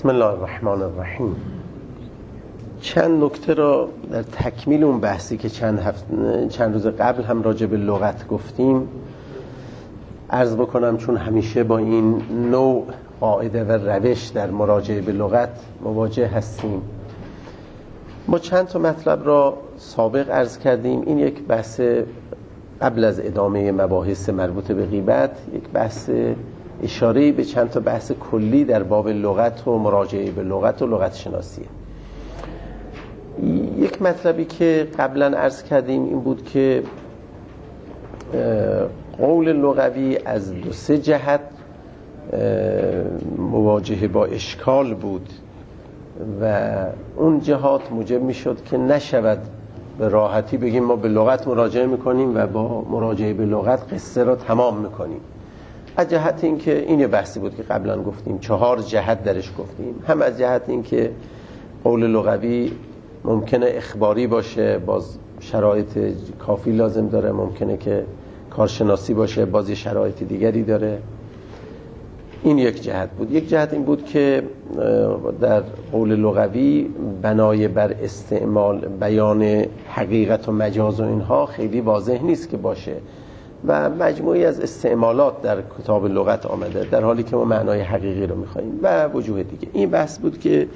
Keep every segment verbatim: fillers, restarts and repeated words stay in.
بسم الله الرحمن الرحیم. چند نکته را در تکمیل اون بحثی که چند هفته چند روز قبل هم راجع به لغت گفتیم عرض بکنم، چون همیشه با این نوع قاعده و روش در مراجعه به لغت مواجه هستیم. ما چند تا مطلب را سابق عرض کردیم. این یک بحث قبل از ادامه مباحث مربوط به غیبت، یک بحث اشاره به چند تا بحث کلی در باب لغت و مراجعه به لغت و لغت شناسیه. یک مطلبی که قبلا عرض کردیم این بود که قول لغوی از دو سه جهت مواجهه با اشکال بود و اون جهات موجب می شد که نشود به راحتی بگیم ما به لغت مراجعه میکنیم و با مراجعه به لغت قصه را تمام میکنیم. از جهت این که این یه بحثی بود که قبلا گفتیم، چهار جهت درش گفتیم. هم از جهت این که قول لغوی ممکنه اخباری باشه، باز شرایط کافی لازم داره، ممکنه که کارشناسی باشه، باز شرایط دیگری داره. این یک جهت بود. یک جهت این بود که در قول لغوی بنای بر استعمال بیان حقیقت و مجاز و اینها خیلی واضح نیست که باشه و مجموعی از استعمالات در کتاب لغت آمده، در حالی که ما معنای حقیقی رو می‌خوایم و وجوه دیگه. این بحث بود که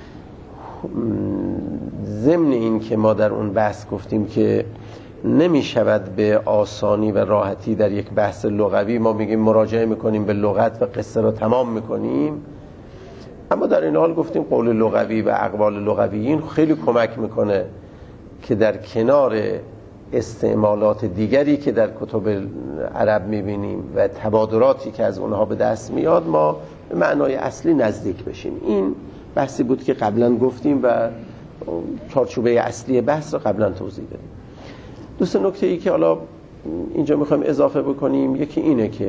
ضمن این که ما در اون بحث گفتیم که نمی شود به آسانی و راحتی در یک بحث لغوی ما میگیم مراجعه میکنیم به لغت و قصه را تمام میکنیم، اما در این حال گفتیم قول لغوی و اقوال لغویین خیلی کمک میکنه که در کنار استعمالات دیگری که در کتب عرب میبینیم و تبادراتی که از اونها به دست میاد ما به معنای اصلی نزدیک بشیم. این بحثی بود که قبلا گفتیم و چارچوبه اصلی بحث را قبلا توضیح دادیم. دوست نکته ای که حالا اینجا میخوایم اضافه بکنیم یکی اینه که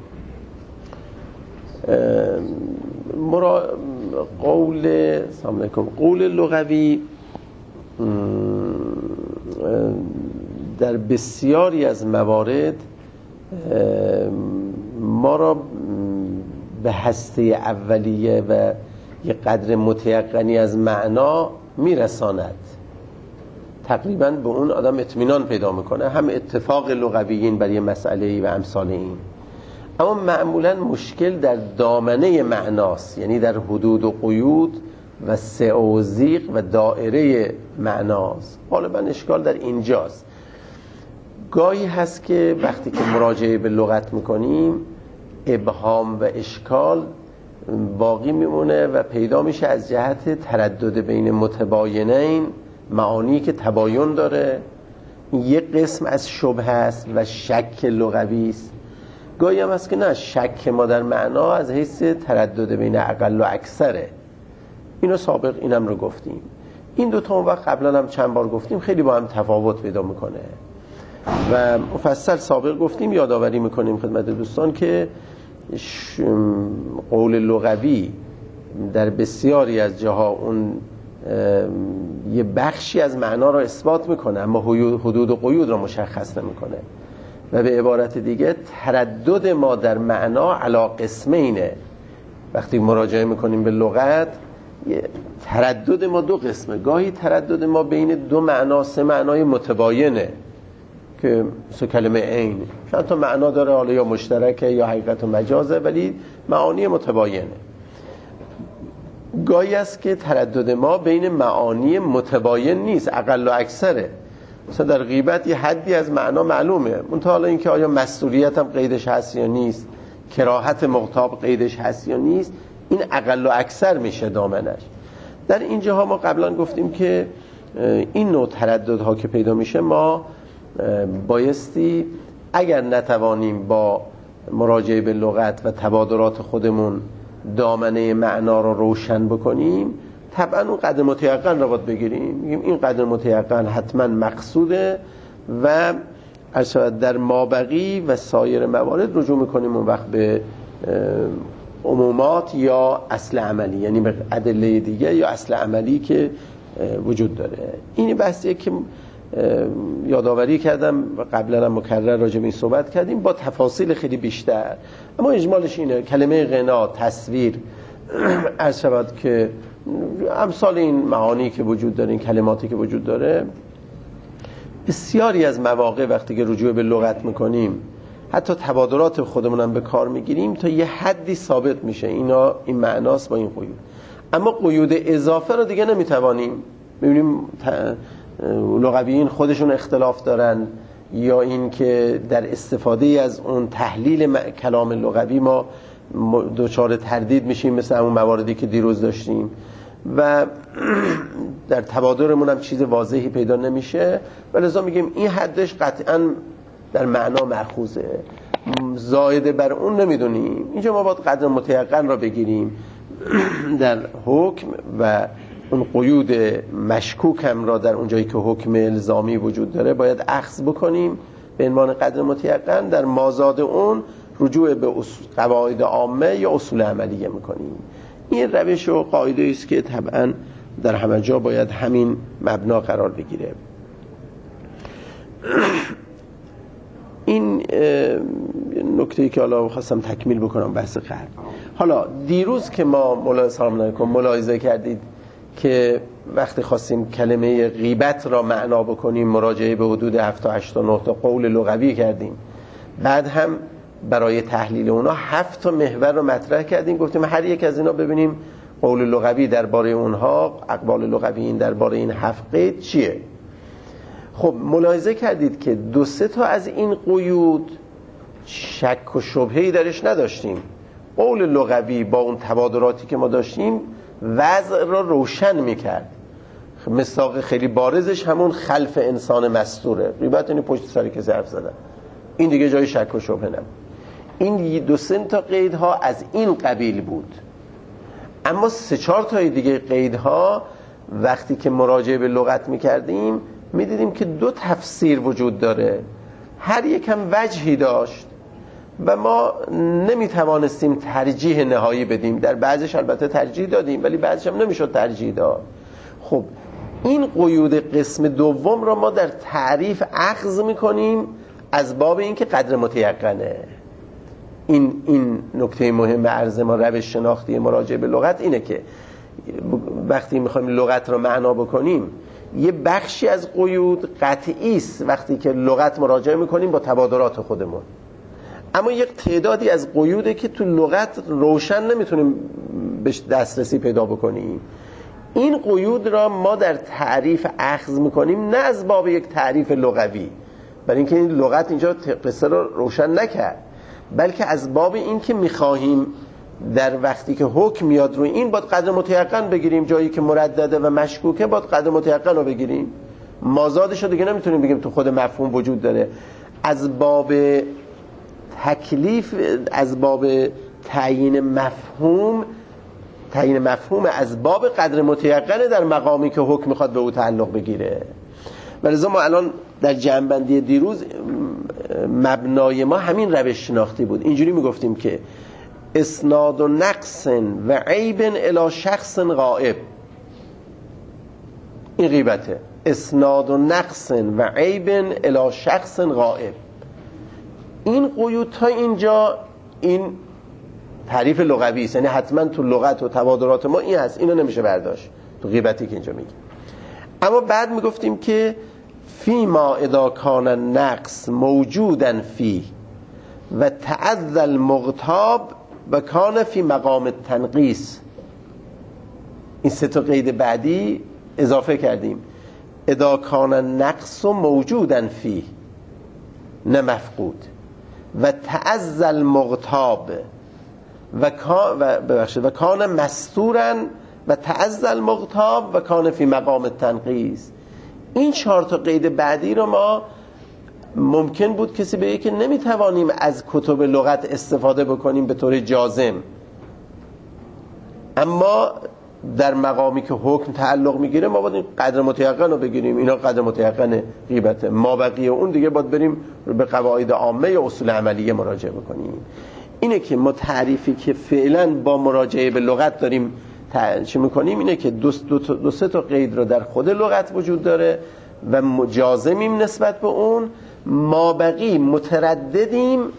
مرا قول سلام علیکم قول لغوی در بسیاری از موارد ما را به هسته اولیه و یک قدر متیقنی از معنا میرساند. تقریبا به اون آدم اطمینان پیدا میکنه، هم اتفاق لغویین برای یه مسئله‌ای و امثال این. اما معمولا مشکل در دامنه معناست، یعنی در حدود و قیود و سعه و ضیق و دائره معناست. غالبا اشکال در اینجاست. گاهی هست که وقتی که مراجعه به لغت میکنیم ابهام و اشکال باقی میمونه و پیدا میشه از جهت تردد بین متباینین، معانی که تباین داره. یک قسم از شبهه است و شک لغوی است. گاهی هم هست که نه، شک ما در معنا از حیث تردد بین اقل و اکثره. اینو سابق اینم رو گفتیم. این دو تا اون وقت قبلا هم چند بار گفتیم خیلی با هم تفاوت پیدا میکنه و مفصل سابق گفتیم. یادآوری میکنیم خدمت دوستان که قول لغوی در بسیاری از جاها اون یه بخشی از معنا را اثبات میکنه اما حدود و قیود را مشخص نمیکنه و به عبارت دیگه تردد ما در معنا علی قسمینه. وقتی مراجعه میکنیم به لغت تردد ما دو قسمه. گاهی تردد ما بین دو معنا سه معنای متباینه که مثل کلمه عین چند تا معنا داره، حالا یا مشترکه یا حقیقت و مجازه، ولی معانی متباینه. گاهی است که تردد ما بین معانی متباین نیست، اقل و اکثره. مثلا در غیبت یه حدی از معنا معلومه، منتها حالا اینکه آیا مسئولیت هم قیدش هست یا نیست، کراهت مغتاب قیدش هست یا نیست، این اقل و اکثر میشه دامنش. در اینجاها ما قبلا گفتیم که این نوع ترددها که پیدا میشه ما بایستی اگر نتوانیم با مراجعه به لغت و تبادرات خودمون دامنه معنا رو روشن بکنیم، طبعا اون قدر متیقن رو باید بگیریم. میگیم این قدر متیقن حتما مقصوده و در مابقی و سایر موارد رجوع میکنیم اون وقت به عمومات یا اصل عملی، یعنی به ادله دیگه یا اصل عملی که وجود داره. این بحثیه که یادآوری کردم و قبلا هم مکرر راجع به این صحبت کردیم با تفاصیل خیلی بیشتر، اما اجمالش اینه: کلمه غنا، تصویر عرض شود که امثال این معانی که وجود داره، این کلماتی که وجود داره، بسیاری از مواقع وقتی که رجوع به لغت میکنیم، حتی تبادرات خودمون هم به کار میگیریم، تا یه حدی ثابت میشه اینا این معناست با این قیود. اما قیود اضافه رو دیگه نمیتوانیم. ببینیم لغویین خودشون اختلاف دارن، یا این که در استفاده از اون تحلیل کلام لغوی ما دچار تردید میشیم، مثل همون مواردی که دیروز داشتیم، و در تبادرمون هم چیز واضحی پیدا نمیشه، و لذا میگیم این حدش قطعاً در معنا مأخوذه، زائد بر اون نمیدونیم. اینجا ما باید قدر متیقن را بگیریم در حکم، و اون قیود مشکوک هم را در اونجایی که حکم الزامی وجود داره باید اخذ بکنیم به عنوان قدر متیقن. در مازاد اون رجوع به قواعد عامه یا اصول عملیه میکنیم. این روش و قاعده است که طبعا در همه جا باید همین مبنا قرار بگیره. این نکته‌ای که حالا خواستم تکمیل بکنم بحث قبل. حالا دیروز که ما مولا سلام علیکم ملاحظه کردید که وقتی خواستیم کلمه غیبت را معنا بکنیم مراجعه به حدود هفت تا هشت تا نه تا قول لغوی کردیم، بعد هم برای تحلیل اونا هفت تا محور رو مطرح کردیم، گفتیم هر یک از اینا ببینیم قول لغوی درباره اونها، اقوال لغویین درباره این هفت قید چیه. خب ملاحظه کردید که دو سه تا از این قیود شک و شبهه‌ای درش نداشتیم. قول لغوی با اون تبادراتی که ما داشتیم وضع را روشن میکرد. مثال خیلی بارزش همون خلف انسان مستوره، غیبت یعنی پشت سر کسی حرف زدن، این دیگه جای شک و شبهه نبود. این دو سه تا قیدها از این قبیل بود. اما سه چهار تای دیگه قیدها وقتی که مراجعه به لغت میکردیم میدیدیم که دو تفسیر وجود داره، هر یکم وجهی داشت و ما نمیتوانستیم ترجیح نهایی بدیم. در بعضش البته ترجیح دادیم ولی بعضش هم نمیشد ترجیح داد. خب این قیود قسم دوم را ما در تعریف اخذ میکنیم از باب این که قدر متیقنه. این این نکته مهم عرض ما روش شناختی مراجعه به لغت اینه که وقتی میخوایم لغت را معنا بکنیم یه بخشی از قیود قطعی است وقتی که لغت مراجعه میکنیم با تبادرات خودمون، اما یک تعدادی از قیوده که تو لغت روشن نمیتونیم بهش دسترسی پیدا بکنیم. این قیود را ما در تعریف اخذ میکنیم نه از باب یک تعریف لغوی، برای اینکه این لغت اینجا قصه رو روشن نکرد، بلکه از باب این که میخواهیم در وقتی که حکم میاد روی این باید قدر متیقن بگیریم، جایی که مردده و مشکوکه باید قدر متیقن رو بگیریم. مازادش رو دیگه نمیتونیم بگیم تو خود مفهوم وجود داره. از باب تکلیف، از باب تعیین مفهوم، تعیین مفهوم از باب قدر متیقن در مقامی که حکم میخواد به او تعلق بگیره. ولذا ما الان در جمع‌بندی دیروز مبنای ما همین روش شناختی بود. اینجوری میگفتیم که اسناد و نقص و عیب الی شخص غائب، این غیبته. اسناد و نقص و عیب الی شخص غائب، این قیود تا اینجا این تعریف لغوی است، یعنی حتما تو لغت و تبادرات ما این هست، اینو نمیشه برداشت تو غیبتی که اینجا میگه. اما بعد میگفتیم که فی ما اذا کان النقص موجودا فی و تعذى المغتاب و کان فی مقام التنقیص، این سه تا قید بعدی اضافه کردیم. اذا کان النقص موجودا فی، نه مفقود، و تعذى المغتاب و کان و ببخشید و کان مستورا و تعذى المغتاب و کان فی مقام التنقیص. این چهار تا قید بعدی رو ما ممکن بود کسی بگه که نمیتوانیم از کتب لغت استفاده بکنیم به طور جازم، اما در مقامی که حکم تعلق میگیره ما باید این قدر متیقن رو بگیریم. اینا قدر متیقن غیبته، ما بقیه اون دیگه باید بریم به قواعد عامه یا اصول عملیه مراجعه بکنیم. اینه که ما تعریفی که فعلا با مراجعه به لغت داریم چه میکنیم اینه که دو, دو, دو سه تا قید رو در خود لغت وجود داره و جازمیم نسبت به اون، ما بقی مترددیم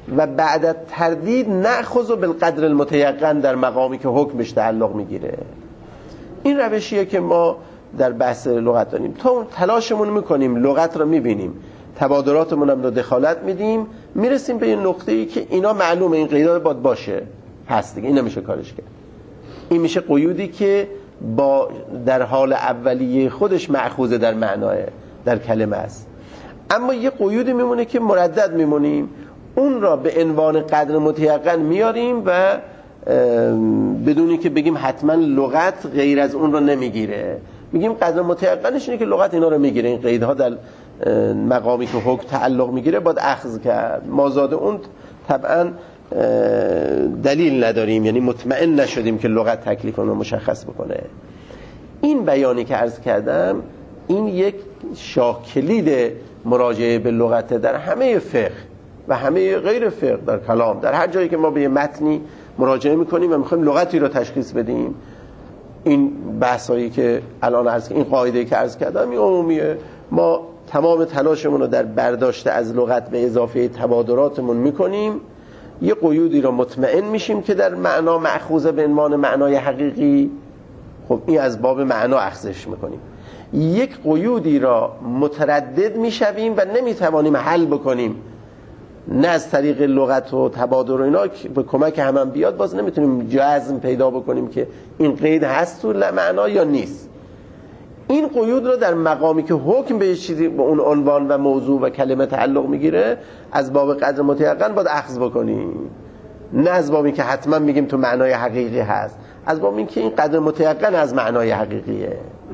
و بعد تردید نأخذ بالقدر المتیقن در مقامی که حکمش تعلق میگیره. این روشیه که ما در بحث لغت داریم. تا اون تلاشمون میکنیم لغت رو میبینیم، تبادراتمون هم رو دخالت میدیم، میرسیم به یه نقطه‌ای که اینا معلومه، این قیدات باید باشه، هست دیگه، این نمیشه کارش کرد. این میشه قیودی که با در حال اولیه خودش مأخوذه در معنای در کلمه است. اما یه قیودی میمونه که مردد میمونیم، اون را به عنوان قدر متیقن میاریم و بدونی که بگیم حتما لغت غیر از اون رو نمیگیره، میگیم قدر متیقنش اینه که لغت اینا رو میگیره، این قیدها در مقامی که حکم تعلق میگیره باید اخذ کرد. مازاد اون طبعا دلیل نداریم، یعنی مطمئن نشدیم که لغت تکلیف رو مشخص بکنه. این بیانی که عرض کردم این یک شاه کلید مراجعه به لغت در همه فقه و همه غیر فقه، در کلام، در هر جایی که ما به یه متنی مراجعه میکنیم و میخوایم لغتی رو تشخیص بدیم. این بحثایی که الان عرض این قاعده که عرض کردم این عمومیه. ما تمام تلاشمون رو در برداشت از لغت به اضافه تبادراتمون میکنیم، یه قیودی رو مطمئن میشیم که در معنا مأخوذه به عنوان معنای حقیقی، خب این از باب معنا اخذش میکنیم. یک قیودی را متردد میشویم و نمیتوانیم حل بکنیم، نه از طریق لغت و تبادر و اینا به کمک هم, هم بیاد، باز نمیتونیم جزم پیدا بکنیم که این قید هست تو معنا یا نیست. این قیود رو در مقامی که حکم به چیزی به اون عنوان و موضوع و کلمه تعلق میگیره از باب قدر متیقن باید اخذ بکنیم، نه از بابی که حتما میگیم تو معنای حقیقی هست، از باب این که این قدر متیقن از معنای حقیقیه.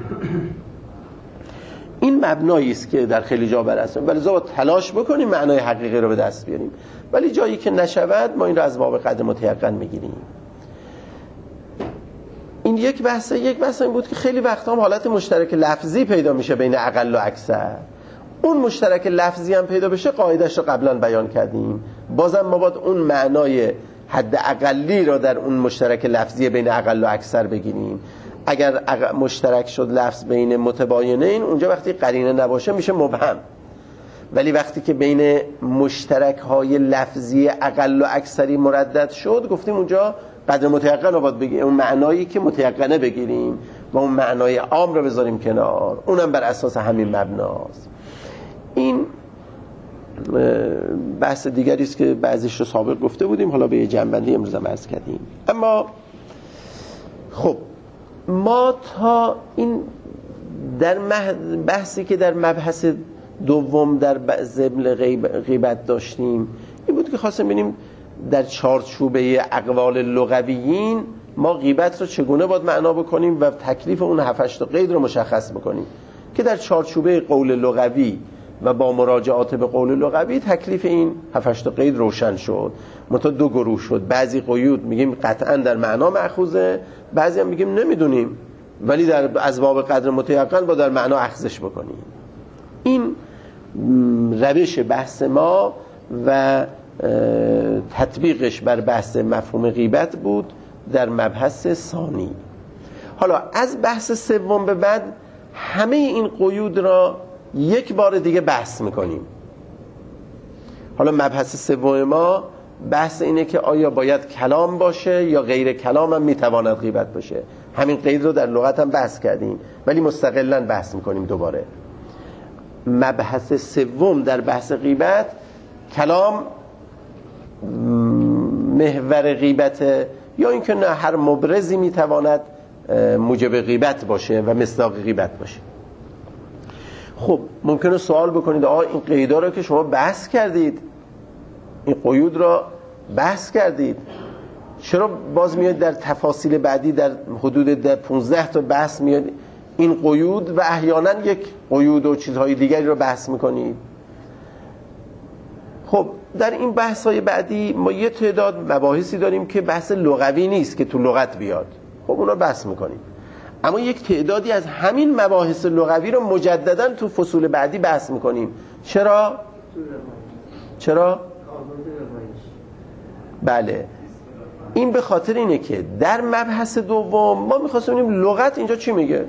این مبنایی است که در خیلی جا برسیم، ولی زود تلاش بکنیم معنای حقیقی رو به دست بیاریم، ولی جایی که نشود ما این رو از باب قدر متیقن میگیریم. این یک بحثه. یک بحث این بود که خیلی وقتا هم حالت مشترک لفظی پیدا میشه بین اقل و اکثر. اون مشترک لفظی هم پیدا بشه قاعده‌اش رو قبلا بیان کردیم، بازم ما باید اون معنای حد اقلی رو در اون مشترک لفظی بین اقل و اکثر بگیریم. اگر مشترک شد لفظ بین متباینین، اونجا وقتی قرینه نباشه میشه مبهم، ولی وقتی که بین مشترک های لفظی اقل و اکثری مردد شد، گفتیم اونجا قدر متیقن رو باید بگیریم، اون معنایی که متیقنه بگیریم و اون معنای عام رو بذاریم کنار، اونم بر اساس همین مبناست. این بحث دیگری است که بعضیش رو سابق گفته بودیم، حالا به یه جنبندی امروز هم عرض کردیم. اما خب ما تا این در بحثی که در مبحث دوم در ضمن غیبت داشتیم این بود که خواستم ببینیم در چارچوبه اقوال لغویین ما غیبت رو چگونه باید معنا بکنیم و تکلیف اون هفت تا قید رو مشخص بکنیم، که در چارچوبه قول لغوی و با مراجعات به قول لغوی تکلیف این هفت تا قید روشن شد. منتها دو گروه شد، بعضی قیود میگیم قطعا در معنا مأخوذه، بعضی هم میگیم نمیدونیم ولی در از باب قدر متیقن با در معنا اخذش بکنیم. این روش بحث ما و تطبیقش بر بحث مفهوم غیبت بود در مبحث ثانی. حالا از بحث سوم به بعد همه این قیود را یک بار دیگه بحث میکنیم. حالا مبحث سوم ما بحث اینه که آیا باید کلام باشه یا غیر کلام هم میتواند غیبت باشه. همین قید رو در لغت هم بحث کردیم ولی مستقلاً بحث میکنیم دوباره. مبحث سوم در بحث غیبت، کلام محور غیبت یا اینکه نه هر مبرزی میتواند موجب غیبت باشه و مصداق غیبت باشه. خب ممکنه سوال بکنید آقا این قیدا رو که شما بحث کردید، این قیود را بحث کردید، چرا باز میاد در تفاصیل بعدی در حدود در پانزده تا بحث میاد این قیود و احیانا یک قیود و چیزهای دیگری رو بحث میکنید؟ خب در این بحث‌های بعدی ما یه تعداد مباحثی داریم که بحث لغوی نیست که تو لغت بیاد، خب اونا بحث میکنیم. اما یک تعدادی از همین مباحث لغوی رو مجددا تو فصول بعدی بحث میکنیم. چرا؟ چرا؟ بله، این به خاطر اینه که در مبحث دوم ما میخواستیم ببینیم لغت اینجا چی میگه،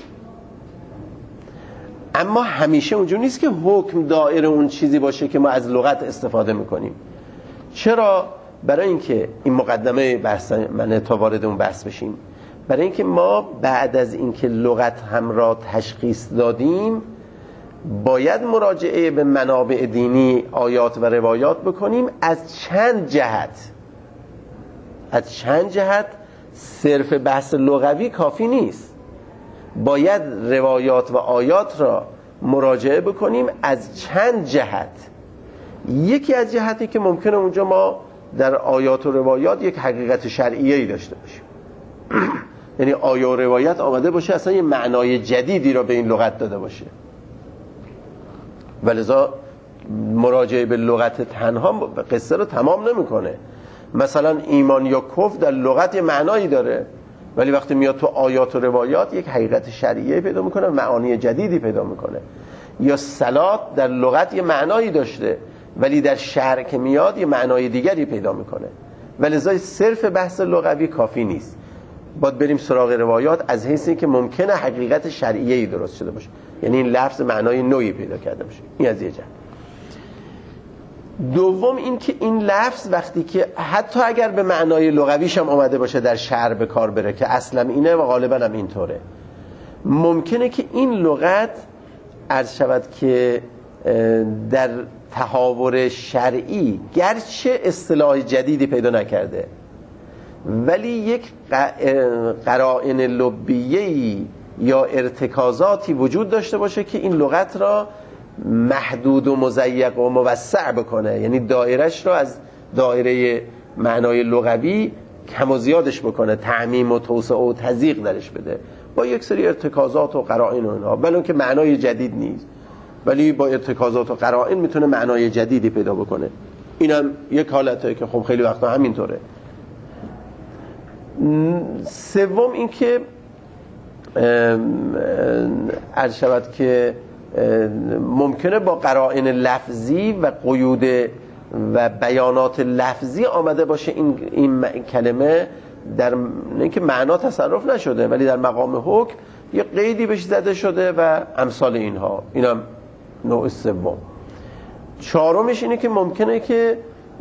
اما همیشه اونجور نیست که حکم دائره اون چیزی باشه که ما از لغت استفاده میکنیم. چرا؟ برای اینکه این مقدمه بحث من تا وارد اون بحث بشیم، برای اینکه ما بعد از اینکه لغت هم را تشخیص دادیم باید مراجعه به منابع دینی، آیات و روایات بکنیم از چند جهت. از چند جهت صرف بحث لغوی کافی نیست، باید روایات و آیات را مراجعه بکنیم از چند جهت. یکی از جهتی که ممکنه اونجا ما در آیات و روایات یک حقیقت شرعیه‌ای داشته باشیم یعنی آیه و روایت آمده باشه اصلا یه معنای جدیدی را به این لغت داده باشه، ولذا مراجعه به لغت تنها قصه رو تمام نمیکنه. مثلا ایمان یا کفر در لغت یه معنایی داره، ولی وقتی میاد تو آیات و روایات یک حقیقت شرعیه پیدا میکنه، معانی جدیدی پیدا میکنه. یا صلات در لغت یه معنایی داشته، ولی در شرع که میاد یه معنای دیگری پیدا میکنه. ولذا صرف بحث لغوی کافی نیست، باید بریم سراغ روایات از حیثی که ممکنه حقیقت شرعیه‌ای درست شده باشه، یعنی این لفظ معنای نوعی پیدا کرده باشه. این از یه جهت. دوم این که این لفظ وقتی که حتی اگر به معنای لغویش هم آمده باشه در شرع به کار بره، که اصلا اینه و غالبا هم اینطوره، ممکنه که این لغت عرض شود که در تحاور شرعی گرچه اصطلاح جدیدی پیدا نکرده، ولی یک قرائن لبیه‌ای یا ارتکازاتی وجود داشته باشه که این لغت را محدود و مضیق و موسع بکنه، یعنی دایرش را از دایره معنای لغوی کم و زیادش بکنه، تعمیم و توسعه و تضییق درش بده با یک سری ارتکازات و قرائن و اینها، بلکه که معنای جدید نیست، ولی با ارتکازات و قرائن میتونه معنای جدیدی پیدا بکنه. اینم یک حالته که خب خیلی وقتا همینطوره. سوم این که عرض شود که ممکنه با قرائن لفظی و قیود و بیانات لفظی آمده باشه این این کلمه در اینکه معنا تصرف نشده، ولی در مقام حکم یه قیدی بهش زده شده و امثال اینها. اینم نوع سوم. چهارمش اینه که ممکنه که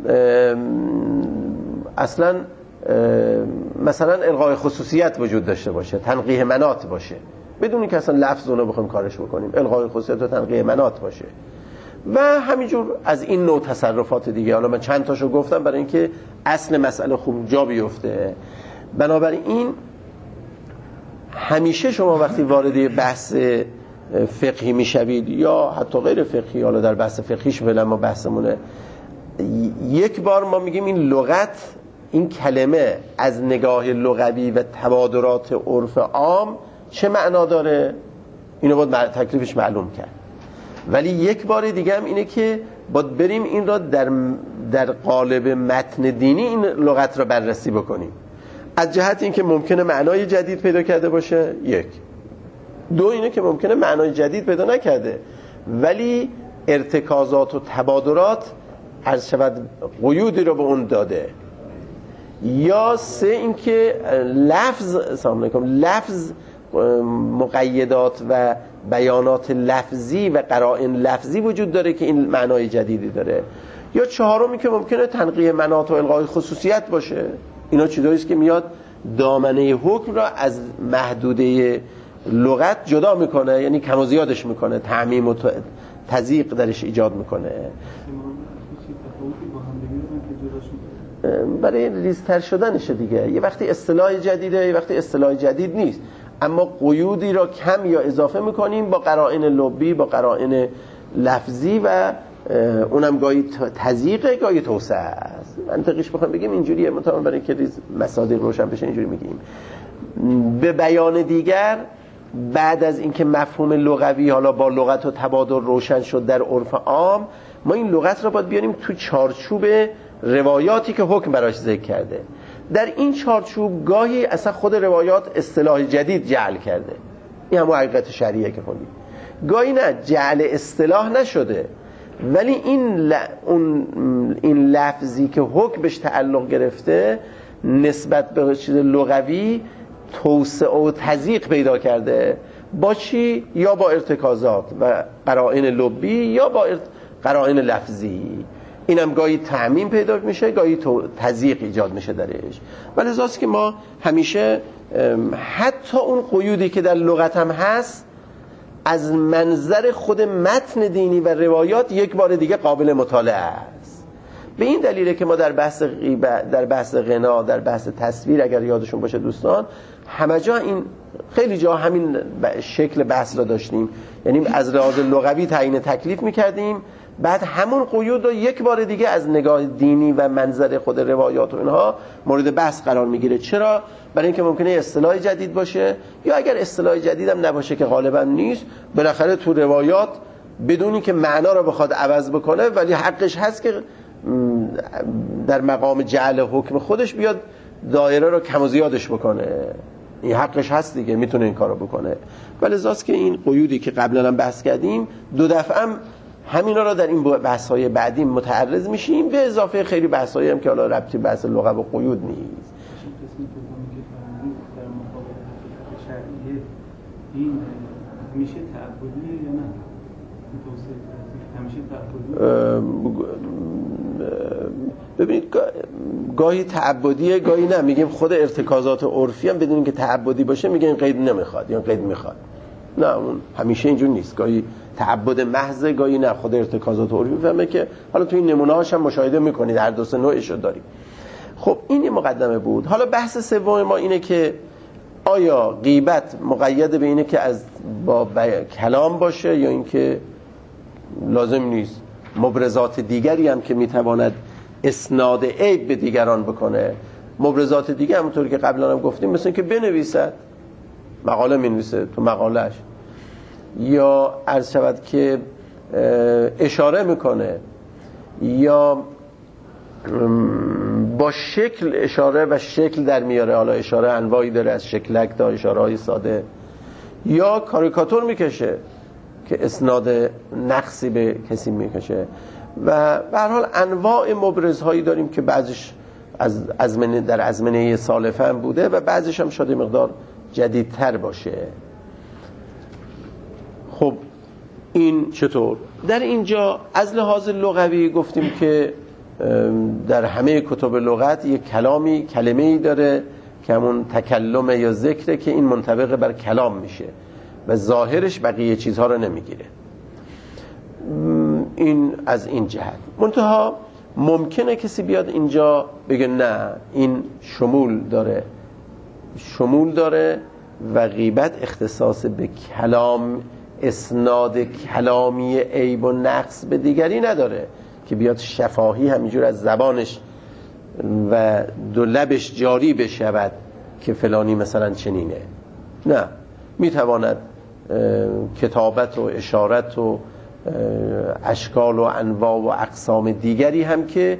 اصلا مثلا الغای خصوصیت وجود داشته باشه، تنقیح منات باشه، بدون اینکه اصلا لفظ اونو بخوایم کارش بکنیم، الغای خصوصیت و تنقیح منات باشه و همینجور از این نوع تصرفات دیگه. حالا من چند تاشو گفتم برای اینکه اصل مسئله خوب جا بیفته. بنابراین همیشه شما وقتی وارد بحث فقهی میشوید یا حتی غیر فقهی، حالا در بحث فقهیش فعلا ما بحثمونه، یک بار ما میگیم این لغت، این کلمه از نگاه لغوی و تبادرات عرف عام چه معنا داره، اینو باید تکلیفش معلوم کرد. ولی یک بار دیگه هم اینه که باید بریم این را در در قالب متن دینی این لغت را بررسی بکنیم، از جهت این که ممکنه معنای جدید پیدا کرده باشه، یک. دو اینه که ممکنه معنای جدید پیدا نکرده ولی ارتکازات و تبادرات عرض شود قیودی رو به اون داده. یا سه اینکه لفظ سلام علیکم لفظ مقیدات و بیانات لفظی و قرائن لفظی وجود داره که این معنای جدیدی داره. یا چهارمی که ممکنه تنقیح منات و الغای خصوصیت باشه. اینا چیزایی است که میاد دامنه حکم را از محدوده لغت جدا میکنه، یعنی کم و زیادش میکنه، تعمیم و تضییق درش ایجاد میکنه. برای ریزتر شدنشه دیگه. یه وقتی اصطلاح جدیده، یه وقتی اصطلاح جدید نیست، اما قیودی را کم یا اضافه میکنیم با قرائن لبی، با قرائن لفظی و اونم گاهی تضییق گاهی توسعه است. منطقیش بخوام بگیم اینجوریه، مطمئن برای اینکه ریز مصادیق روشن بشه اینجوری میگیم. به بیان دیگر، بعد از اینکه مفهوم لغوی حالا با لغت و تبادل روشن شد در عرف عام، ما این لغت را باید بیاریم تو چارچوب روایاتی که حکم براش ذکر کرده. در این چارچوب گاهی اصلا خود روایات اصطلاح جدید جعل کرده، این همون حقیقت شرعیه که خوندیم. گاهی نه، جعل اصطلاح نشده، ولی این ل... اون... این لفظی که حکم بهش تعلق گرفته نسبت به چیز لغوی توسعه و تضییق پیدا کرده. با چی؟ یا با ارتکازات و قرائن لبی یا با ارت... قرائن لفظی. اینم گاهی تعمیم پیدا میشه، گاهی تضییق ایجاد میشه درش. ولی لذاست که ما همیشه حتی اون قیودی که در لغت هم هست از منظر خود متن دینی و روایات یک بار دیگه قابل مطالعه است. به این دلیله که ما در بحث غیبت، در بحث غنا، در بحث تصویر، اگر یادشون باشه دوستان، همه جا این خیلی جا همین شکل بحث را داشتیم. یعنی از لحاظ لغوی تعیین تکلیف میکردیم، بعد همون قیود رو یک بار دیگه از نگاه دینی و منظر خود روایات و اینها مورد بحث قرار میگیره. چرا؟ برای اینکه ممکنه اصطلاح جدید باشه، یا اگر اصطلاح جدید هم نباشه که غالبا نیست، بالاخره تو روایات بدونی که معنا رو بخواد عوض بکنه، ولی حقش هست که در مقام جعل حکم خودش بیاد دایره رو کم و زیادش بکنه. این حقش هست دیگه، میتونه این کارو بکنه. ولی لذاست که این قیودی که قبلا هم بحث کردیم دو دفعه هم همینا رو در این بحث‌های بعدی متعرض میشیم، به اضافه خیلی بحث‌هایی هم که حالا ربطی بحث لغت و قیود نیست. این همیشه تعبدیه یا نه؟ همیشه تعبدیه؟ ببینید گاهی تعبدیه گاهی نه. میگیم خود ارتکازات عرفی هم بدونیم که تعبدی باشه میگه این قید نمیخواد یا قید میخواد. نه، اون همیشه اینجور نیست. گاهی تعبد محض، گاهی نه. خود ارتکازات عرفی فهمه که حالا تو این نمونه‌هاش هم مشاهده میکنید، هر دو سه نوعش رو داریم. خب این یه مقدمه بود. حالا بحث سوم ما اینه که آیا غیبت مقید به اینه که از با کلام باشه یا اینکه لازم نیست مبرزات دیگری هم که میتواند اسناد عیب به دیگران بکنه. مبرزات دیگه همونطور که قبلا هم گفتیم، مثل که بنویسد، مقاله مینویسه تو مقالش، یا عرض شود که اشاره میکنه، یا با شکل اشاره و شکل در میاره. حالا اشاره انواعی داره، از شکلک تا اشاره های ساده، یا کاریکاتور میکشه که اسناد نقصی به کسی میکشه. و به هر حال انواع مبرزهایی داریم که بعضیش از ازمنه در ازمنه سالفه هم بوده و بعضیش هم شاید مقدار جدیدتر باشه. خب این چطور؟ در اینجا از لحاظ لغوی گفتیم که در همه کتب لغت یک کلامی کلمه‌ای داره که همون تکلم یا ذکره که این منطبق بر کلام میشه و ظاهرش بقیه چیزها رو نمیگیره. این از این جهت. منتها ممکنه کسی بیاد اینجا بگه نه، این شمول داره شمول داره و غیبت اختصاص به کلام، اسناد کلامی عیب و نقص به دیگری نداره که بیاد شفاهی همینجور از زبانش و دو لبش جاری بشود که فلانی مثلا چنینه. نه، میتواند کتابت و اشارت و اشکال و انواع و اقسام دیگری هم که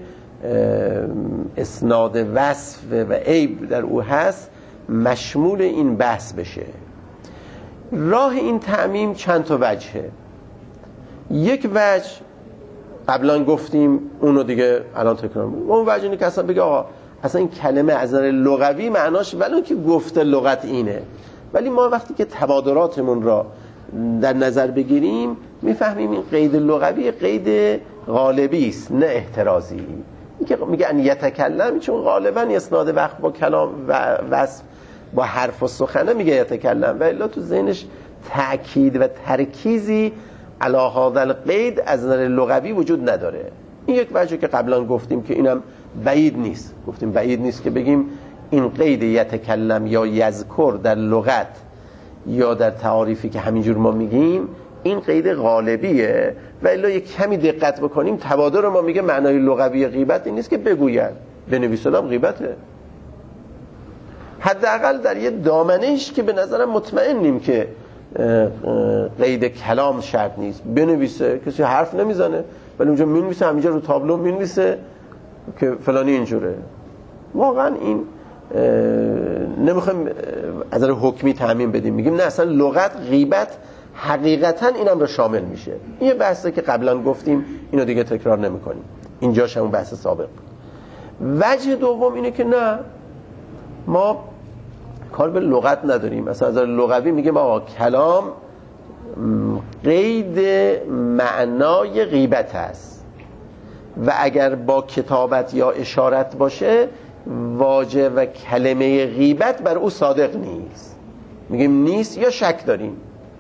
اسناد وصف و عیب در او هست مشمول این بحث بشه. راه این تعمیم چند تا وجهه. یک وجه قبلا گفتیم، اونو دیگه الان تکرار می‌کنم. اون وجه اینه که اصلا بگه آقا اصلا این کلمه از نظر لغوی معناش ولو که گفته لغت اینه، ولی ما وقتی که تبادراتمون را در نظر بگیریم میفهمیم این قید لغوی قید غالبی است نه احترازی. میگه میگه ان یتکلم، چون غالبا اسناد وقت با کلام و وصف با حرف و سخنه میگه یتکلم، و الا تو ذهنش تأکید و ترکیزی علی هذا القید از نظر لغوی وجود نداره. این یک وجه که قبلا گفتیم که اینم بعید نیست. گفتیم بعید نیست که بگیم این قید یتکلم یا یذکر در لغت یا در تعاریفی که همینجور ما میگیم این قید غالبیه، و الا یک کمی دقت بکنیم تبادر ما میگه معنای لغوی غیبت این نیست که بگوید، بنویسدم غیبته. حداقل در یه دامنهش که به نظرم مطمئنیم که قید کلام شرط نیست، بنویسه، کسی حرف نمیزنه ولی اونجا مینویسه، همینجا رو تابلو مینویسه که فلانی اینجوره. واقعا این نمیخوایم از نظر حکمی تعمیم بدیم، میگیم نه اصلا لغت غیبت حقیقتا اینم رو شامل میشه. این یه بحثه که قبلا گفتیم، اینو دیگه تکرار نمیکنیم، اینجاش همون بحث سابق. وجه دوم اینه که نه، ما کار به لغت نداریم. مثلا از لغوی میگیم آقا کلام قید معنای غیبت هست، و اگر با کتابت یا اشارت باشه واجه و کلمه غیبت بر او صادق نیست. میگیم نیست یا شک داریم،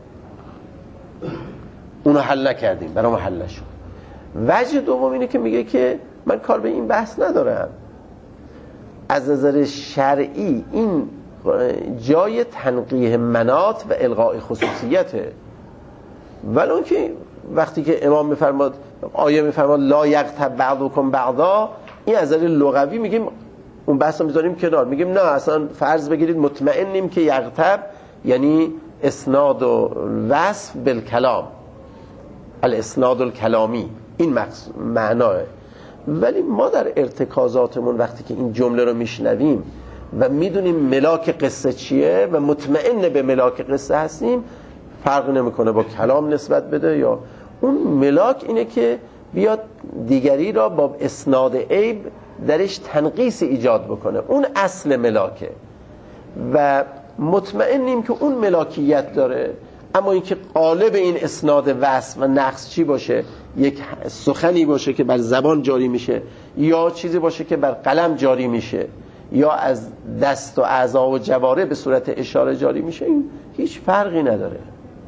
اونو حل نکردیم، برام حل نشد. وجه دوم اینه که میگه که من کار به این بحث ندارم، از نظر شرعی این جای تنقیح مناط و الغاء خصوصیته. ولو که وقتی که امام میفرماد، آیه میفرماد لا یغتب بعضکم بعضا، این از نظر لغوی میگیم اون بحث رو میذاریم کنار، میگیم نه اصلا فرض بگیرید مطمئنیم که یغتب یعنی اسناد و وصف بالکلام، الاسناد الکلامی، این معناه. ولی ما در ارتکازاتمون وقتی که این جمله رو میشنویم و میدونیم ملاک قصه چیه و مطمئن به ملاک قصه هستیم، فرق نمیکنه با کلام نسبت بده یا اون ملاک اینه که بیاد دیگری را با اسناد عیب درش تنقیص ایجاد بکنه، اون اصل ملاکه و مطمئنیم که اون ملاکیت داره. اما اینکه قالب این اسناد وصف و نقص چی باشه، یک سخنی باشه که بر زبان جاری میشه یا چیزی باشه که بر قلم جاری میشه یا از دست و اعضا و جواره به صورت اشاره جاری میشه، این هیچ فرقی نداره.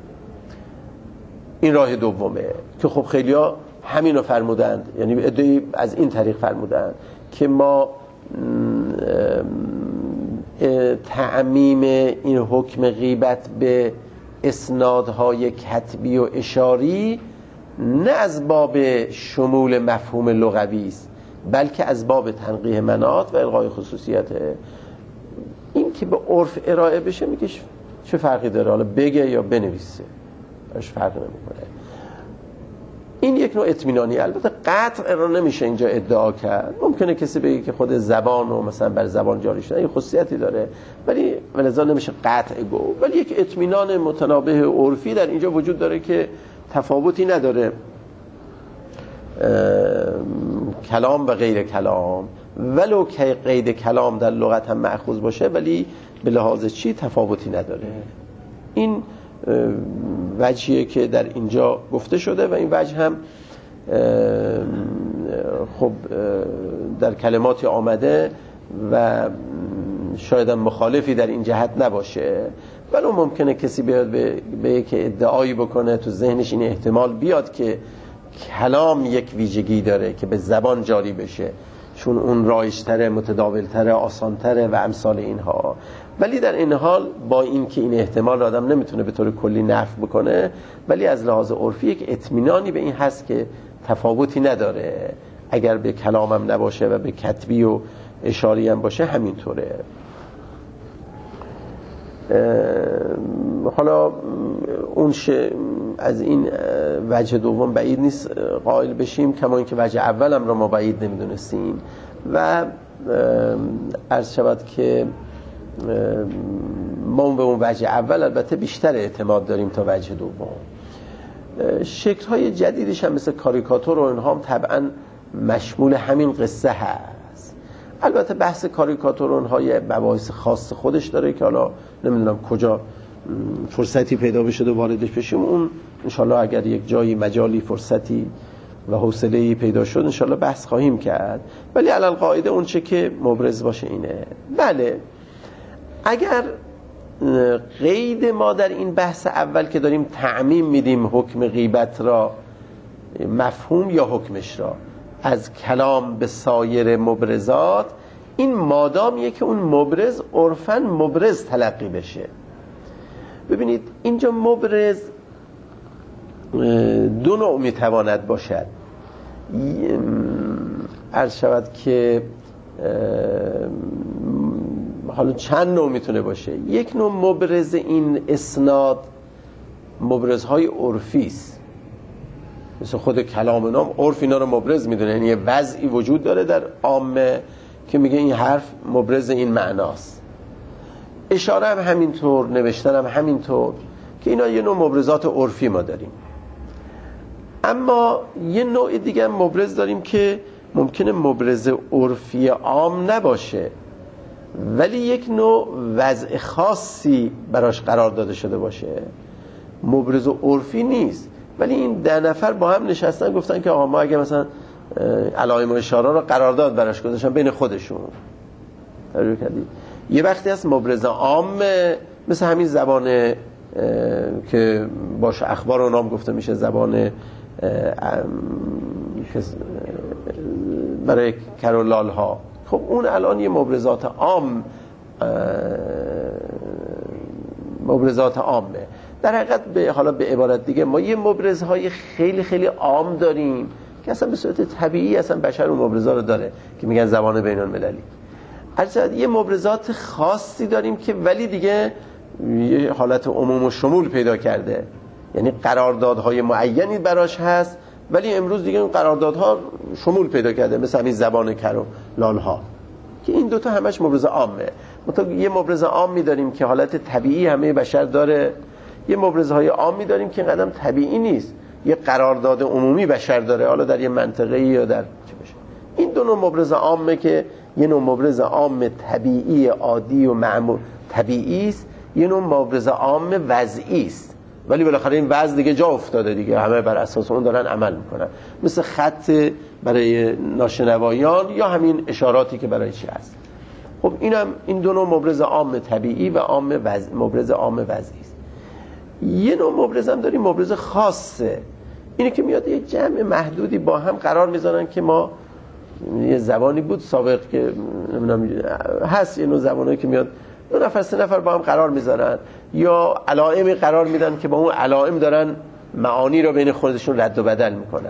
این راه دومه که خب خیلیا همینو فرمودند، یعنی ادعی از این طریق فرمودند که ما تعمیم این حکم غیبت به اسنادهای کتبی و اشاری نه از باب شمول مفهوم لغوی است، بلکه از باب تنقیح مناط و الغای خصوصیته. این که به عرف ارائه بشه میگه چه فرقی داره حالا بگه یا بنویسه، اش فرق نمیکنه. این یک نوع اطمینانی. البته قطع را نمیشه اینجا ادعا کرد، ممکنه کسی بگه که خود زبان و مثلا بر زبان جاری شده این خصوصیتی داره، ولی ولذا نمیشه قطع گو، ولی یک اطمینان متنابه عرفی در اینجا وجود داره که تفاوتی نداره کلام و غیر کلام، ولو که قید کلام در لغت هم مأخوذ باشه ولی به لحاظ چی تفاوتی نداره. این وجهیه که در اینجا گفته شده و این وجه هم خب در کلماتی آمده و شاید هم مخالفی در این جهت نباشه، ولی ممکنه کسی بیاد به, به که ادعایی بکنه تو ذهنش این احتمال بیاد که کلام یک ویژگی داره که به زبان جاری بشه چون اون رایج‌تره، متداول‌تره، آسان‌تره و امثال اینها. ولی در این حال با این که این احتمال آدم نمیتونه به طور کلی نفی بکنه، ولی از لحاظ عرفی یک اطمینانی به این هست که تفاوتی نداره، اگر به کلامم نباشه و به کتبی و اشاری هم باشه همینطوره. حالا اون از این وجه دوم بعید نیست قائل بشیم، کما اینکه وجه اولم رو ما بعید نمیدونستیم و عرض شود که ما به اون وجه اول البته بیشتر اعتماد داریم تا وجه دوم. شکل‌های جدیدش هم مثل کاریکاتور و اینها هم طبعا مشمول همین قصه هست. البته بحث کاریکاتور و اینها یه مباحث خاص خودش داره که حالا نمیدونم کجا فرصتی پیدا بشه و واردش بشیم، اون انشالله اگر یک جایی مجالی فرصتی و حوصله‌ای پیدا شد انشالله بحث خواهیم کرد. ولی علل قاعده اون چه که مبرز باشه اینه. بله اگر قید ما در این بحث اول که داریم تعمیم میدیم حکم غیبت را، مفهوم یا حکمش را، از کلام به سایر مبرزات، این مادامیه که اون مبرز عرفاً مبرز تلقی بشه. ببینید اینجا مبرز دو نوع میتواند باشد، عرض شود که حالا چند نوع میتونه باشه. یک نوع مبرز این اسناد مبرزهای عرفی است، مثل خود کلام نام عرف اینا رو مبرز میدونه، یعنی یه وضعی وجود داره در عامه که میگه این حرف مبرز این معناست. اشاره هم همینطور، نوشتن هم همینطور، که اینا یه نوع مبرزات عرفی ما داریم. اما یه نوع دیگه هم مبرز داریم که ممکنه مبرز عرفی عام نباشه ولی یک نوع وضع خاصی براش قرار داده شده باشه، مبرز عرفی نیست، ولی این ده نفر با هم نشستن گفتن که آقا ما اگه مثلا علائم و اشاره رو قرارداد براش گذاشتن بین خودشون. یه وقتی هست مبرز عام، مثل همین زبان که باش اخبار و نام گفته میشه، زبان برای کرولال ها. خب اون الان یه مبرزات عام مبرزات عامه. در حقیقت به حالا به عبارت دیگه ما یه مبرزهای خیلی خیلی عام داریم که اصلا به صورت طبیعی اصلا بشر اون مبرزا رو داره که میگن زبان بین المللی. البته یه مبرزات خاصی داریم که ولی دیگه یه حالت عموم و شمول پیدا کرده، یعنی قراردادهای معینی براش هست ولی امروز دیگه اون قراردادها شمول پیدا کرده، مثل همین زبان کرولال ها که این دوتا همش مبرز عامه. مثلا یه مبرز عامی داریم که حالت طبیعی همه بشر داره، یه مبرزهای عامی داریم که قدم طبیعی نیست، یه قرارداد عمومی بشر داره، حالا در یه منطقه یا در چه بشه. این دو نوع مبرز عامه که یه نوع مبرز عام طبیعی عادی و معمول طبیعی است، یه نوع مبرز عام وضعی است، ولی بالاخره این وضع دیگه جا افتاده دیگه، همه بر اساس اون دارن عمل میکنن، مثل خط برای ناشنوایان یا همین اشاراتی که برای چی هست. خب اینم این دو نوع مبرز عام طبیعی و عام وضع، مبرز عام وضعی است. یه نوع مبرز هم داریم مبرز خاصه، اینه که میاد یک جمع محدودی با هم قرار میذارن که ما یه زبانی بود سابق که نمیدونم هست، یه نوع زبانایی که میاد دو نفر سه نفر با هم قرار میذارن یا علائمی قرار میدن که با اون علائم دارن معانی رو بین خودشون رد و بدل میکنن.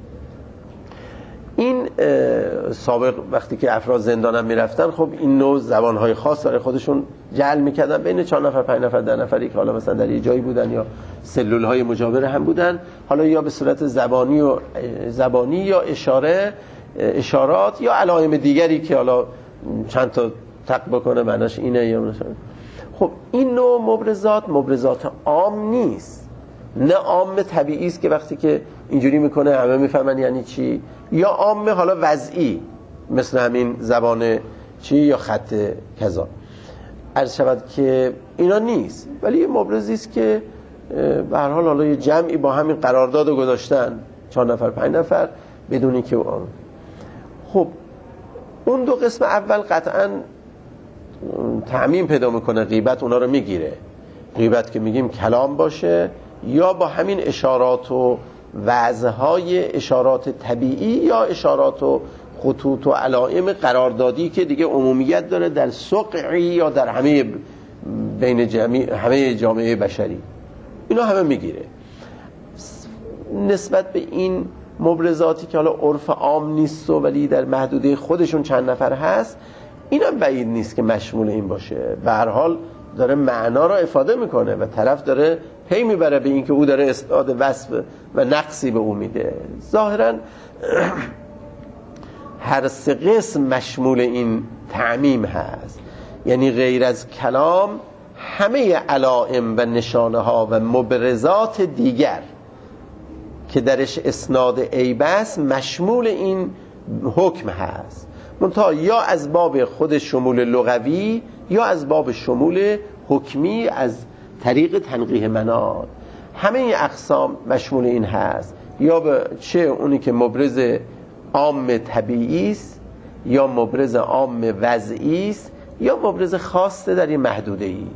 این سابق وقتی که افراد زندان هم میرفتن، خب این نوع زبانهای خاص برای خودشون جعل میکردن بین چهار نفر پنج نفر ده نفری که حالا مثلا در یه جایی بودن یا سلولهای مجاور هم بودن، حالا یا به صورت زبانی و زبانی یا اشاره اشارات یا علائم دیگری که حالا چند تا تق بکنه معناش اینه یا مثلا. خب این نوع مبرزات مبرزات عام نیست، نه عام طبیعی است که وقتی که اینجوری میکنه همه میفهمن یعنی چی، یا عام حالا وضعی مثل همین زبان چی یا خط کذا. عرض شود که اینا نیست، ولی یه مبرزی است که به هر حال حالا یه جمعی با همین قرارداد رو گذاشتن چهار نفر پنج نفر بدونی که اون. خب اون دو قسم اول قطعاً تعمیم پیدا میکنه، غیبت اونا رو میگیره. غیبت که میگیم کلام باشه یا با همین اشارات و وضعهای اشارات طبیعی یا اشارات و خطوط و علائم قراردادی که دیگه عمومیت داره در سقعی یا در همه بین جمعی همه جامعه بشری، اینا همه میگیره. نسبت به این مبرزاتی که حالا عرف عام نیست و ولی در محدوده خودشون چند نفر هست، اینم بعید نیست که مشمول این باشه. به هر حال داره معنا را افاده میکنه و طرف داره پی میبره به این که او داره اسناد وصف و نقصی به او میده. ظاهرا هر سه قسم مشمول این تعمیم هست، یعنی غیر از کلام همه علائم و نشانه ها و مبرزات دیگر که درش اسناد عیب است مشمول این حکم هست، منتها یا از باب خود شمول لغوی یا از باب شمول حکمی از طریق تنقیح منال. همه این اقسام مشمول این هست، یا به چه اونی که مبرز عام طبیعی است یا مبرز عام وضعی است یا مبرز خاصه در این محدوده ای.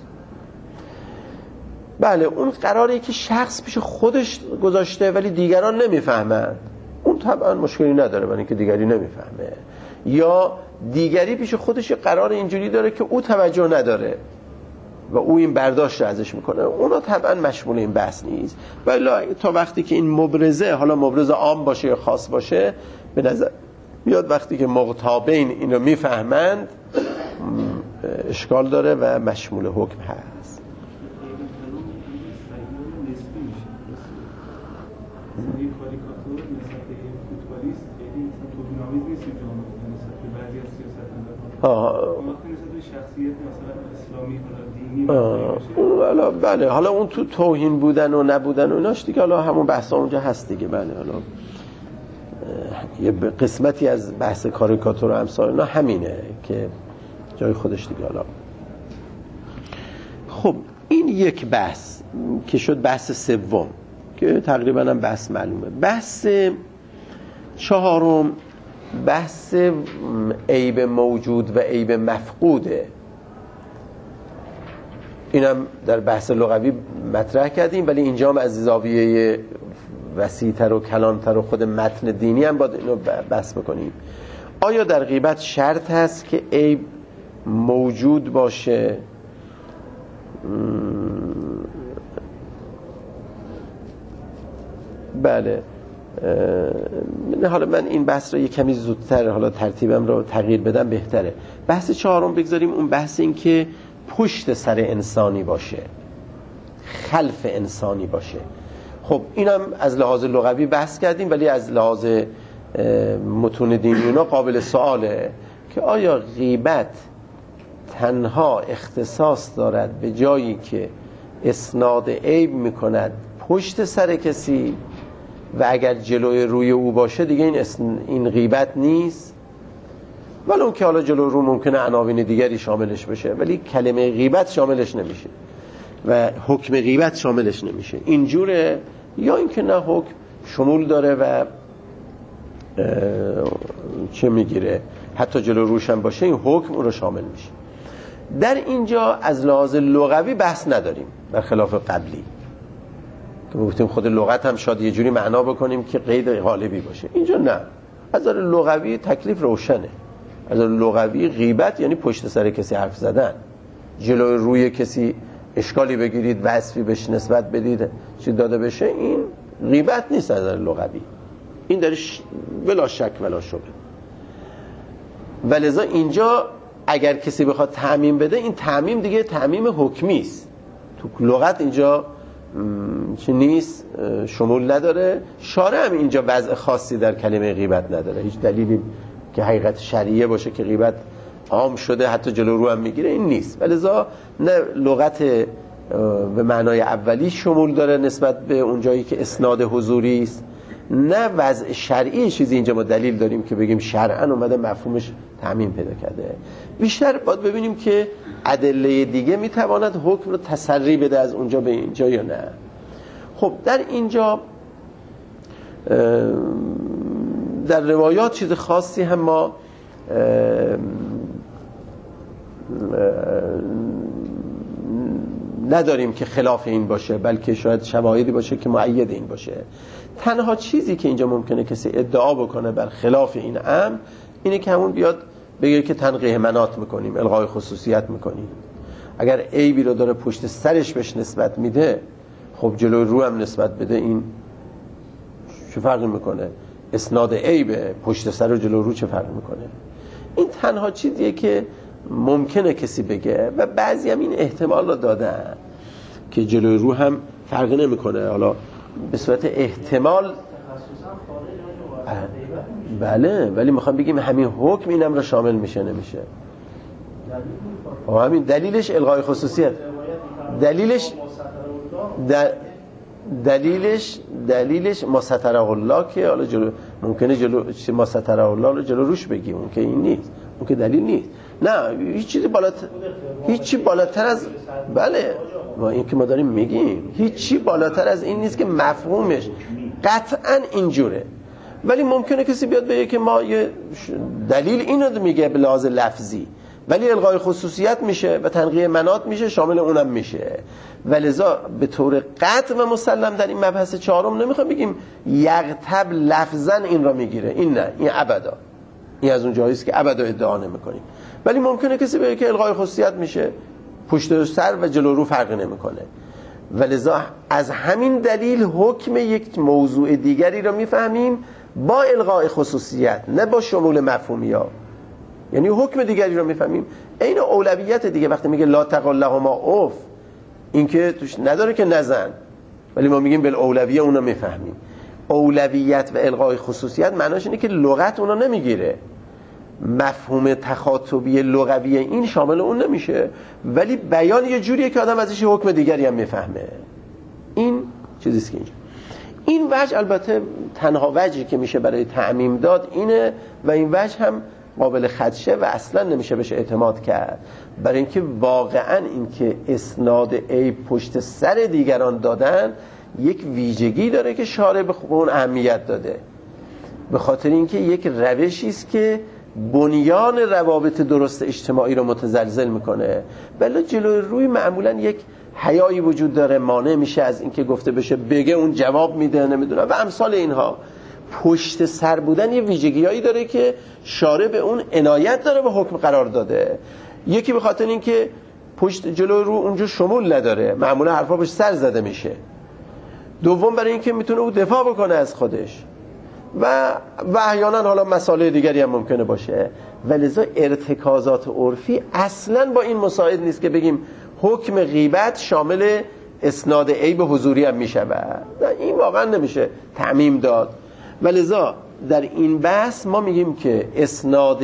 بله اون قراره که شخص پیش خودش گذاشته ولی دیگران نمیفهمند، اون طبعا مشکلی نداره برای اینکه دیگری نمیفهمه، یا دیگری پیش خودش قرار اینجوری داره که او توجه نداره و او این برداشت رو ازش میکنه، اونا طبعا مشمول این بحث نیست. ولی تا وقتی که این مبرزه حالا مبرز عام باشه یا خاص باشه، به نظر میاد وقتی که مقتابین اینو میفهمند اشکال داره و مشمول حکم هست. شخصیت مثلا اسلامی حالا دینی حالا بله حالا اون تو توهین بودن و نبودن و ایناش دیگه حالا همون بحثا اونجا هست دیگه. بله حالا یه قسمتی از بحث کاریکاتور و امثال اینا همینه که جای خودش دیگه. حالا خب این یک بحث که شد بحث سوم که تقریبا هم بحث معلومه. بحث چهارم بحث عیب موجود و عیب مفقوده. اینم در بحث لغوی مطرح کردیم، ولی اینجا هم از زاویه وسیع‌تر و کلانتر و خود متن دینی هم باید اینو بحث بکنیم. آیا در غیبت شرط هست که عیب موجود باشه؟ بله. نه حالا من این بحث رو یه کمی زودتر حالا ترتیبم رو تغییر بدم بهتره. بحث چهارم بگذاریم اون بحث این که پشت سر انسانی باشه، خلف انسانی باشه. خب اینم از لحاظ لغوی بحث کردیم، ولی از لحاظ متون دینی اونا قابل سواله که آیا غیبت تنها اختصاص دارد به جایی که اسناد عیب میکند پشت سر کسی و اگر جلوی روی او باشه دیگه این اسن... این غیبت نیست، ولو که حالا جلوی رو ممکنه عناوین دیگری شاملش بشه، ولی کلمه غیبت شاملش نمیشه و حکم غیبت شاملش نمیشه. اینجوره، یا اینکه نه حکم شمول داره و چه میگیره حتی جلو روش هم باشه این حکم اون رو شامل میشه. در اینجا از لحاظ لغوی بحث نداریم، برخلاف قبلی که گفتیم خود لغت هم شاید یه جوری معنا بکنیم که قید غالبی باشه. اینجا نه، از نظر لغوی تکلیف روشنه. از نظر لغوی غیبت یعنی پشت سر کسی حرف زدن، جلوی روی کسی اشکالی بگیرید، وصفی بهش نسبت بدید، چی داده بشه، این غیبت نیست از نظر لغوی. این درش بلا شک ولا شبه. ولذا اینجا اگر کسی بخواد تعمیم بده، این تعمیم دیگه تعمیم حکمی است. تو لغت اینجا چی نیست، شمول نداره. شارع هم اینجا وضع خاصی در کلمه غیبت نداره، هیچ دلیلی که حقیقت شرعیه باشه که غیبت عام شده حتی جلو رو هم میگیره این نیست. ولذا نه لغت به معنای اولی شمول داره نسبت به اونجایی که اسناد حضوری است، نه وضع شرعی چیزی اینجا ما دلیل داریم که بگیم شرعاً اومده مفهومش تعمیم پیدا کرده. بیشتر باید ببینیم که ادله دیگه میتواند حکم رو تسری بده از اونجا به اینجا یا نه. خب در اینجا در روایات چیز خاصی هم ما نداریم که خلاف این باشه، بلکه شاید شواهدی باشه که مؤید این باشه. تنها چیزی که اینجا ممکنه کسی ادعا بکنه بر خلاف این امر اینه که همون بیاد بگه که تنقیح منات میکنیم، الغای خصوصیت میکنیم. اگر عیبی رو داره پشت سرش بهش نسبت میده، خب جلوی رو هم نسبت بده، این چه فرقی میکنه؟ اسناد عیب پشت سر و جلوی رو چه فرقی میکنه؟ این تنها چیزیه که ممکنه کسی بگه و بعضی هم این احتمال رو دادن که جلوی رو هم فرقی نمیکنه. حالا به صورت احتمال بله، ولی میخوام بگیم همین حکم اینم رو شامل میشه نمیشه. همین دلیلش الغای خصوصیت، دلیلش د... دلیلش دلیلش ما ستره الله که حالا جلو ممکنه جلو ما ستره الله رو جلو روش بگیم، اون که این نیست، اون که دلیل نیست. نه هیچ چیزی بالاتر هیچ چیزی بالاتر از بله ما این که ما داریم میگیم هیچ چیزی بالاتر از این نیست که مفهومش قطعا اینجوره. ولی ممکنه کسی بیاد بگه که ما یه دلیل اینو میگه به لحاظ لفظی، ولی الغای خصوصیت میشه و تنقیح منات میشه، شامل اونم میشه. ولذا به طور قطع و مسلم در این مبحث چهارم نمیخوام بگیم یغتب لفظا این را میگیره، این نه، این ابدا، این از اون جایی است که ابدا ادعا نمیکنیم. ولی ممکنه کسی بگه که الغای خصوصیت میشه، پشت سر و جلو رو فرق نمیکنه. ولذا از همین دلیل حکم یک موضوع دیگری را میفهمیم با الغای خصوصیت، نه با شمول مفهومی ها. یعنی حکم دیگری را میفهمیم. این اولویت دیگه وقتی میگه لا تقل لهما اوف، این که توش نداره که نزن، ولی ما میگیم بالاولویه اونو میفهمیم. اولویت و الغای خصوصیت معناش اینه که لغت اونو نمیگیره، مفهوم تخاطبی لغوی این شامل اون نمیشه، ولی بیان یه جوریه که آدم ازش حکم دیگری هم میفهمه. این چیزیست که اینجا این وجه البته تنها وجهی که میشه برای تعمیم داد اینه و این وجه هم قابل خدشه و اصلا نمیشه بهش اعتماد کرد، برای اینکه واقعا این که اسناد عیب پشت سر دیگران دادن یک ویژگی داره که شارع به اون اهمیت داده به خاطر اینکه یک روشی است که بنیان روابط درست اجتماعی رو متزلزل میکنه. بله جلوی روی معمولا یک حیایی وجود داره، مانع میشه از اینکه گفته بشه بگه اون جواب میده نمیدونم و امثال اینها. پشت سر بودن یه ویژگیایی داره که شارع به اون عنایت داره به حکم قرار داده. یکی به خاطر اینکه پشت جلوی رو اونجا شمول نداره، معمولا حرفا بهش سر زده میشه. دوم برای اینکه میتونه او دفاع بکنه از خودش و و احیانا حالا مسائل دیگری هم ممکنه باشه. ولذا ارتکازات عرفی اصلا با این مساعد نیست که بگیم حکم غیبت شامل اسناد عیب حضوری هم میشه. و این واقعا نمیشه تعمیم داد. ولذا در این بحث ما میگیم که اسناد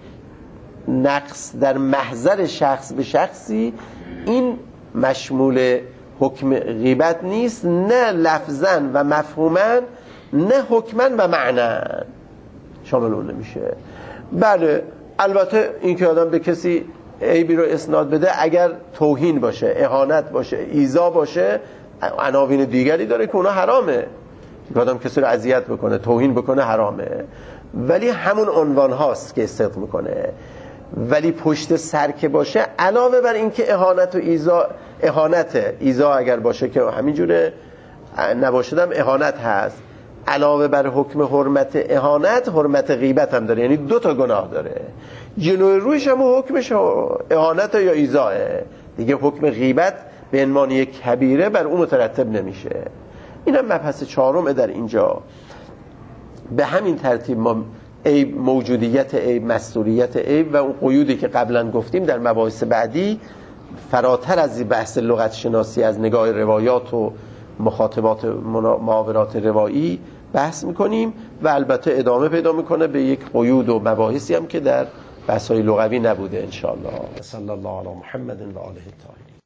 نقص در محضر شخص به شخصی این مشمول حکم غیبت نیست، نه لفظاً و مفهوماً نه حکماً و معناً شامل اون نمیشه. بله البته این که آدم به کسی عیبی رو اسناد بده اگر توهین باشه، اهانت باشه، ایذا باشه، عناوین دیگری داره که اونا حرامه. آدم کسی رو اذیت بکنه، توهین بکنه حرامه، ولی همون عنوان هاست که صدق میکنه. ولی پشت سر که باشه علاوه بر این که اهانت و ایذا، اهانت ایذا اگر باشه که همینجوره نباشدم اهانت هست، علاوه بر حکم حرمت اهانت حرمت غیبت هم داره، یعنی دو تا گناه داره. جلوی رویش هم حکمش اهانت یا ایذاه دیگه، حکم غیبت به عنوان یک کبیره بر اون مترتب نمیشه. اینم مبحث چهارم در اینجا. به همین ترتیب ما عیب، موجودیت عیب، مستوریت عیب و اون قیودی که قبلا گفتیم در مباحث بعدی فراتر از بحث لغت شناسی از نگاه روایات و مخاطبات محاورات روایی بحث میکنیم و البته ادامه پیدا میکنه به یک قیود و مباحثی هم که در بحث‌های لغوی نبوده ان شاء الله. صلی الله علی محمد و آله الطاهرین.